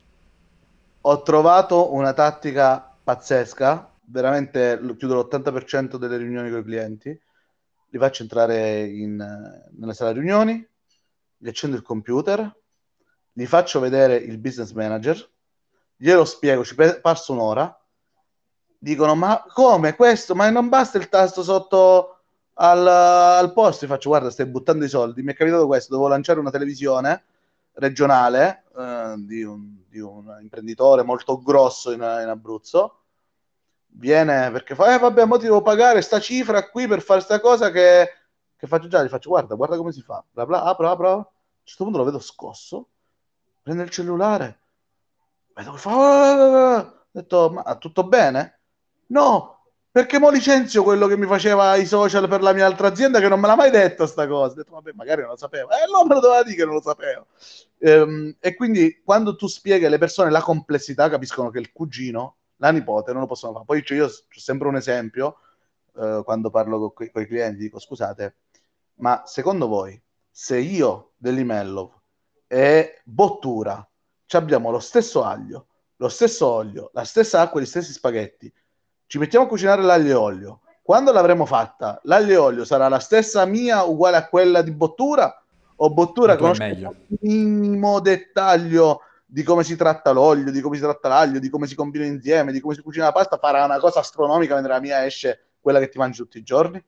Ho trovato una tattica pazzesca, veramente lo- chiudo l'ottanta per cento delle riunioni con i clienti, li faccio entrare in, eh, nella sala riunioni, gli accendo il computer, gli faccio vedere il business manager, glielo spiego, ci pe- passo un'ora, dicono ma come questo? Ma non basta il tasto sotto al, al posto? Io faccio guarda stai buttando i soldi, mi è capitato questo, dovevo lanciare una televisione regionale eh, di, un, di un imprenditore molto grosso in, in Abruzzo, viene perché fa eh vabbè mo ti devo pagare sta cifra qui per fare sta cosa che, che faccio già, gli faccio guarda guarda come si fa, bla bla, apro apro, a un certo punto lo vedo scosso, prende il cellulare, vedo che fa "Ah!" ho detto ma tutto bene? No, perché mo licenzio quello che mi faceva i social per la mia altra azienda che non me l'ha mai detto sta cosa. Ho detto, vabbè, magari non lo sapevo. Eh, no, me lo doveva dire che non lo sapevo. Ehm, e quindi quando tu spieghi alle persone la complessità, capiscono che il cugino, la nipote, non lo possono fare. Poi cioè, io ho sempre un esempio, eh, quando parlo con i clienti, dico, scusate, ma secondo voi, se io dell'Imello e Bottura ci abbiamo lo stesso aglio, lo stesso olio, la stessa acqua, gli stessi spaghetti, ci mettiamo a cucinare l'aglio e olio. Quando l'avremo fatta, l'aglio e olio sarà la stessa mia uguale a quella di Bottura? O la Bottura tua è conosce meglio. il minimo dettaglio di come si tratta l'olio, di come si tratta l'aglio, di come si combina insieme, di come si cucina la pasta, farà una cosa astronomica mentre la mia esce quella che ti mangi tutti i giorni?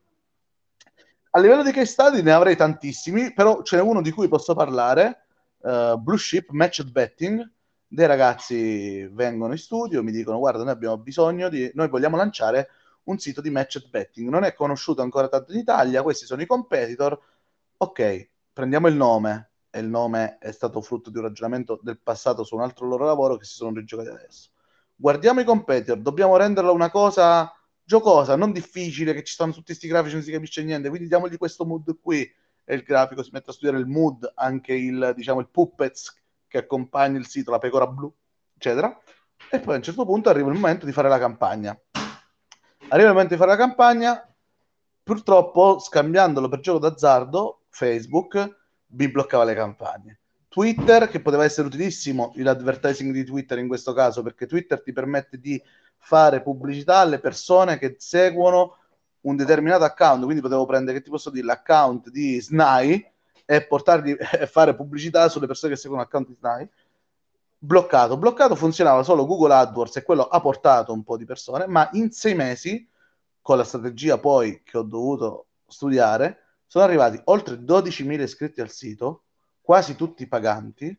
A livello di case study ne avrei tantissimi, però ce n'è uno di cui posso parlare, uh, Blue Ship Matched Betting. Dei ragazzi vengono in studio, mi dicono guarda noi abbiamo bisogno di, noi vogliamo lanciare un sito di matched betting, non è conosciuto ancora tanto in Italia, questi sono i competitor, ok, prendiamo il nome, e il nome è stato frutto di un ragionamento del passato su un altro loro lavoro che si sono rigiocati adesso. Guardiamo i competitor, dobbiamo renderla una cosa giocosa, non difficile, che ci stanno tutti questi grafici, non si capisce niente, quindi diamogli questo mood qui, e il grafico si mette a studiare il mood, anche il, diciamo, il puppets che accompagna il sito, la pecora blu, eccetera. E poi a un certo punto arriva il momento di fare la campagna. Arriva il momento di fare la campagna, purtroppo scambiandolo per gioco d'azzardo, Facebook vi bloccava le campagne. Twitter, che poteva essere utilissimo, l'advertising di Twitter in questo caso, perché Twitter ti permette di fare pubblicità alle persone che seguono un determinato account, quindi potevo prendere, che ti posso dire, l'account di Snai e portargli e fare pubblicità sulle persone che seguono l'account di Snai. Bloccato, bloccato funzionava solo Google AdWords e quello ha portato un po' di persone, ma in sei mesi, con la strategia poi che ho dovuto studiare, sono arrivati oltre dodicimila iscritti al sito, quasi tutti paganti,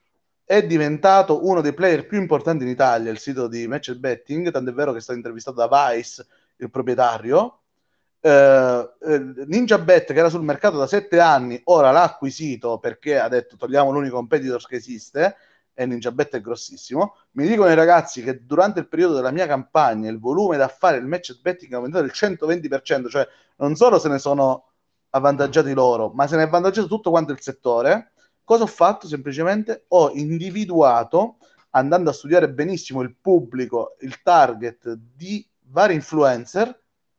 è diventato uno dei player più importanti in Italia, il sito di Match Betting, tant'è vero che è stato intervistato da Vice, il proprietario. Eh, eh, NinjaBet, che era sul mercato da sette anni, ora l'ha acquisito perché ha detto togliamo l'unico competitor che esiste, e NinjaBet è grossissimo. Mi dicono i ragazzi che durante il periodo della mia campagna il volume da fare il match betting è aumentato del centoventi per cento, cioè non solo se ne sono avvantaggiati loro, ma se ne è avvantaggiato tutto quanto il settore. Cosa ho fatto? Semplicemente ho individuato, andando a studiare benissimo il pubblico, il target di vari influencer.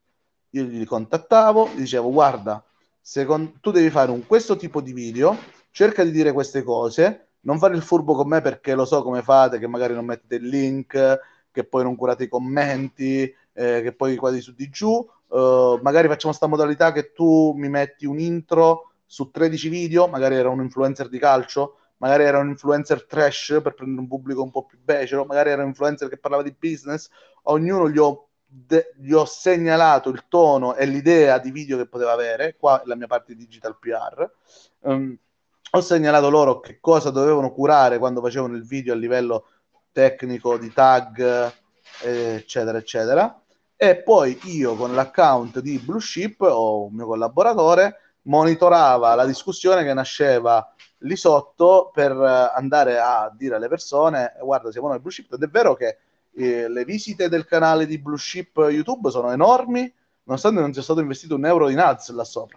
Io li contattavo, gli dicevo guarda, secondo, tu devi fare un questo tipo di video, cerca di dire queste cose, non fare il furbo con me perché lo so come fate, che magari non mettete il link, che poi non curate i commenti, eh, che poi qua di su di giù, uh, magari facciamo sta modalità che tu mi metti un intro su tredici video, magari era un influencer di calcio, magari era un influencer trash per prendere un pubblico un po' più becero, magari era un influencer che parlava di business, ognuno gli ho De- gli ho segnalato il tono e l'idea di video che poteva avere, qua è la mia parte di digital P R, um, ho segnalato loro che cosa dovevano curare quando facevano il video a livello tecnico di tag, eh, eccetera, eccetera, e poi io con l'account di Blue Ship o un mio collaboratore monitorava la discussione che nasceva lì sotto per andare a dire alle persone guarda siamo noi Blue Ship, ed è vero che eh, le visite del canale di Blue Ship YouTube sono enormi, nonostante non sia stato investito un euro in ads là sopra.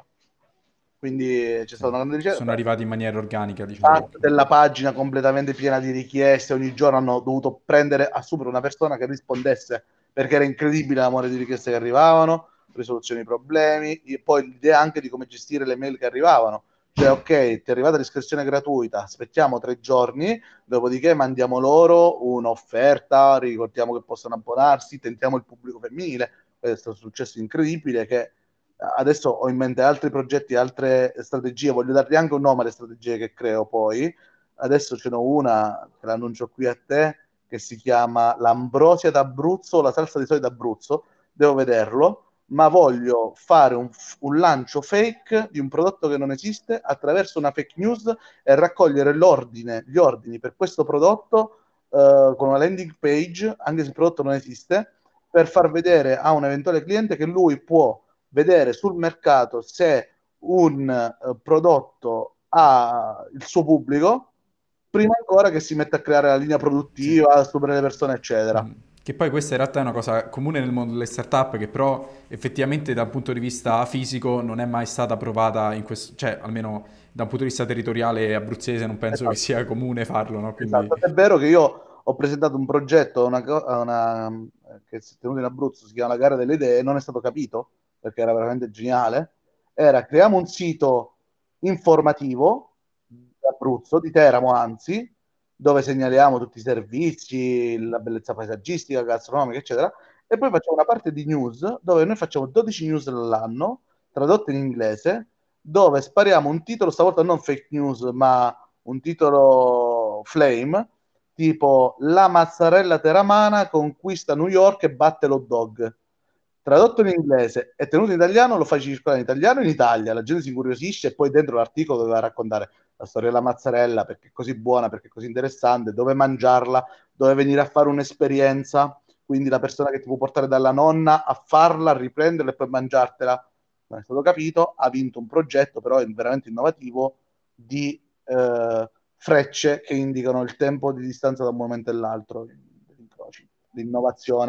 Quindi c'è stata Sì. una grande Sono ricerca. arrivati in maniera organica, diciamo. Parte della pagina completamente piena di richieste, ogni giorno hanno dovuto prendere, assumere una persona che rispondesse perché era incredibile l'amore di richieste che arrivavano, risoluzione di problemi, e poi l'idea anche di come gestire le mail che arrivavano. Cioè, ok, ti è arrivata l'iscrizione gratuita, aspettiamo tre giorni, dopodiché mandiamo loro un'offerta, ricordiamo che possono abbonarsi, tentiamo il pubblico femminile. Questo è un successo incredibile che adesso ho in mente altri progetti, altre strategie, voglio dargli anche un nome alle strategie che creo poi. Adesso ce n'ho una, che l'annuncio qui a te, che si chiama l'Ambrosia d'Abruzzo, la salsa di soia d'Abruzzo, devo vederlo, ma voglio fare un, un lancio fake di un prodotto che non esiste attraverso una fake news e raccogliere l'ordine, gli ordini per questo prodotto eh, con una landing page, anche se il prodotto non esiste, per far vedere a un eventuale cliente che lui può vedere sul mercato se un uh, prodotto ha il suo pubblico prima ancora che si metta a creare la linea Sì. produttiva, assumere le persone, eccetera. Mm. Che poi questa in realtà è una cosa comune nel mondo delle startup che però effettivamente da un punto di vista fisico non è mai stata provata in questo, cioè almeno da un punto di vista territoriale abruzzese non penso che sia Esatto. comune farlo, no? Quindi Esatto. È vero che io ho presentato un progetto a una, a una, che si è tenuto in Abruzzo, si chiama la gara delle idee, non è stato capito perché era veramente geniale. Era creiamo un sito informativo di Abruzzo, di Teramo anzi, dove segnaliamo tutti i servizi, la bellezza paesaggistica, gastronomica, eccetera, e poi facciamo una parte di news dove noi facciamo dodici news all'anno, tradotte in inglese, dove spariamo un titolo, stavolta non fake news, ma un titolo flame, tipo La mozzarella teramana conquista New York e batte l'hot dog. Tradotto in inglese e tenuto in italiano, lo fai circolare in italiano in Italia, la gente si incuriosisce e poi dentro l'articolo doveva raccontare la storia della mozzarella, perché è così buona, perché è così interessante, dove mangiarla, dove venire a fare un'esperienza, quindi la persona che ti può portare dalla nonna a farla, a riprenderla e poi mangiartela. Non è stato capito, ha vinto un progetto però è veramente innovativo di eh, frecce che indicano il tempo di distanza da un momento all'altro, l'innovazione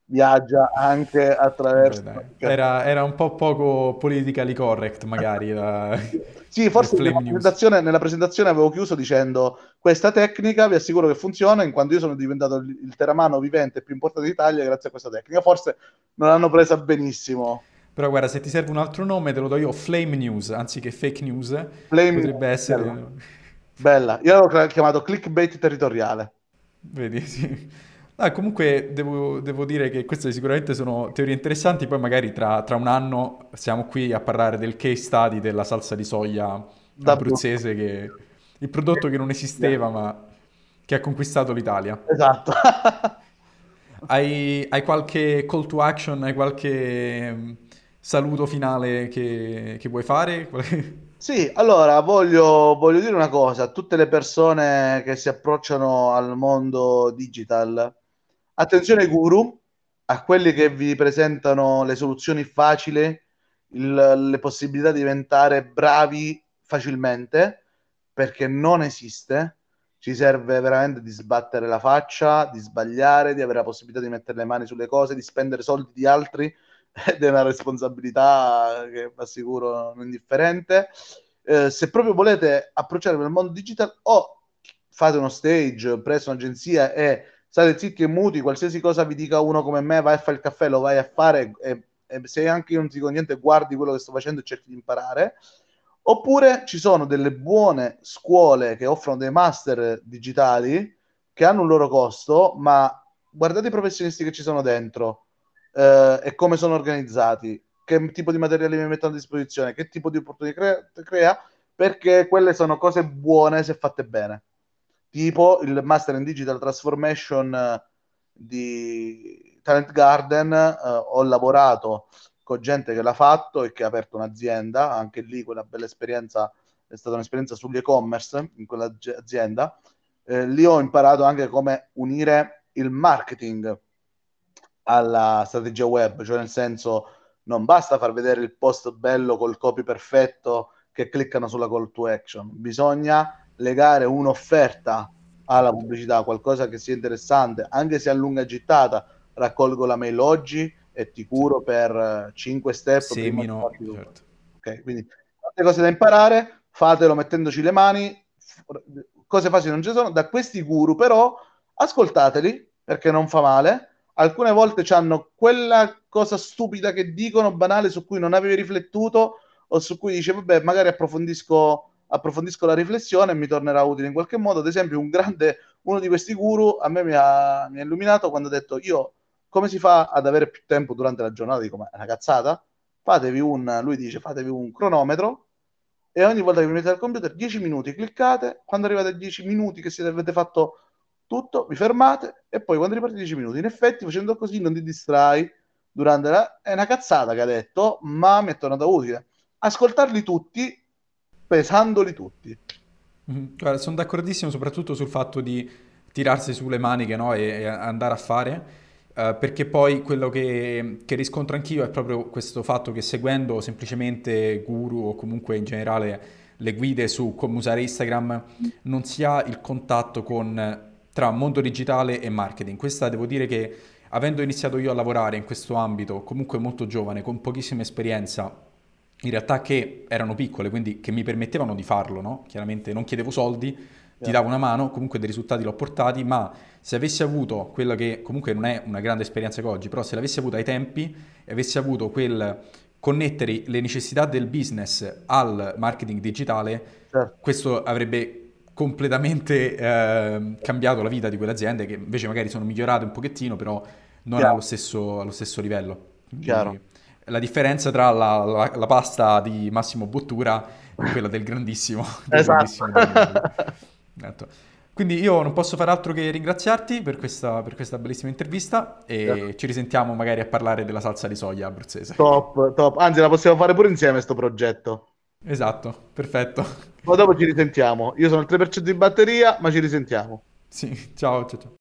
viaggia anche Vabbè, attraverso dai. il caffè. Era, era un po' poco politically correct, magari, la- Sì, il forse nella Flame News. presentazione, nella presentazione avevo chiuso dicendo questa tecnica vi assicuro che funziona in quanto io sono diventato il, il teramano vivente più importante d'Italia grazie a questa tecnica. Forse non l'hanno presa benissimo. Però guarda, se ti serve un altro nome te lo do io, Flame News, anziché Fake News, Flame, potrebbe bella, essere... bella. Io l'avevo chiamato clickbait territoriale. Vedi, sì. Ah, comunque devo, devo dire che queste sicuramente sono teorie interessanti, poi magari tra, tra un anno siamo qui a parlare del case study della salsa di soia Da brutto. abruzzese, che, il prodotto che non esisteva ma che ha conquistato l'Italia. Esatto. Hai, hai qualche call to action, hai qualche mm, saluto finale che, che vuoi fare? Sì, allora voglio, voglio dire una cosa a tutte le persone che si approcciano al mondo digital. Attenzione ai guru, a quelli che vi presentano le soluzioni facili, il- le possibilità di diventare bravi facilmente, perché non esiste. Ci serve veramente di sbattere la faccia, di sbagliare, di avere la possibilità di mettere le mani sulle cose, di spendere soldi di altri ed è una responsabilità che vi assicuro non indifferente. Eh, se proprio volete approcciarvi al mondo digital, o fate uno stage presso un'agenzia e state zitti e muti, qualsiasi cosa vi dica uno come me, vai a fare il caffè, lo vai a fare e, e se anche io non ti dico niente, guardi quello che sto facendo e cerchi di imparare. Oppure ci sono delle buone scuole che offrono dei master digitali che hanno un loro costo, ma guardate i professionisti che ci sono dentro eh, e come sono organizzati, che tipo di materiali mi mettono a disposizione, che tipo di opportunità crea, crea, perché quelle sono cose buone se fatte bene. Tipo il Master in Digital Transformation eh, di Talent Garden, eh, ho lavorato con gente che l'ha fatto e che ha aperto un'azienda, anche lì quella bella esperienza è stata un'esperienza sugli e-commerce in quell'azienda. Eh, lì ho imparato anche come unire il marketing alla strategia web, cioè nel senso non basta far vedere il post bello col copy perfetto che cliccano sulla call to action, bisogna legare un'offerta alla pubblicità, qualcosa che sia interessante, anche se a lunga gittata, raccolgo la mail oggi e ti Sì. curo per cinque step prima di Semino, farti tutto. certo. Ok, quindi tante cose da imparare, fatelo mettendoci le mani, cose facili non ci sono, da questi guru però ascoltateli perché non fa male. Alcune volte hanno quella cosa stupida che dicono, banale, su cui non avevi riflettuto o su cui dice, vabbè, magari approfondisco, approfondisco la riflessione e mi tornerà utile in qualche modo. Ad esempio, un grande, uno di questi guru a me mi ha, mi ha illuminato quando ha detto, io come si fa ad avere più tempo durante la giornata? Dico, ma è una cazzata? Fatevi un, lui dice, fatevi un cronometro e ogni volta che vi mettete al computer dieci minuti, cliccate, quando arrivate a dieci minuti che siete, avete fatto tutto, vi fermate e poi quando riparti dieci minuti. In effetti facendo così non ti distrai durante la... È una cazzata che ha detto, ma mi è tornata utile. Ascoltarli tutti, pesandoli tutti. Mhm. Guarda, sono d'accordissimo soprattutto sul fatto di tirarsi sulle maniche, no, e, e andare a fare, eh, perché poi quello che, che riscontro anch'io è proprio questo fatto che seguendo semplicemente guru o comunque in generale le guide su come usare Instagram non si ha il contatto con, tra mondo digitale e marketing. Questa devo dire che avendo iniziato io a lavorare in questo ambito, comunque molto giovane, con pochissima esperienza, in realtà che erano piccole, quindi che mi permettevano di farlo, no? Chiaramente non chiedevo soldi, ti Yeah. davo una mano, comunque dei risultati l'ho portati, ma se avessi avuto quella che comunque non è una grande esperienza che ho oggi, però se l'avessi avuta ai tempi e avessi avuto quel connettere le necessità del business al marketing digitale, Certo. questo avrebbe completamente eh, cambiato la vita di quelle aziende che invece magari sono migliorate un pochettino, però non allo Chiaro, stesso, allo stesso livello. chiaro. Quindi la differenza tra la, la- la pasta di Massimo Bottura e quella del grandissimo, del Esatto. grandissimo Danilo. Esatto. Quindi io non posso fare altro che ringraziarti per questa, per questa bellissima intervista e ci risentiamo magari a parlare della salsa di soia abruzzese. Top, top. Anzi, la possiamo fare pure insieme sto progetto. Esatto, perfetto. Poi dopo ci risentiamo. Io sono al tre per cento di batteria, ma ci risentiamo. Sì, ciao, ciao, ciao.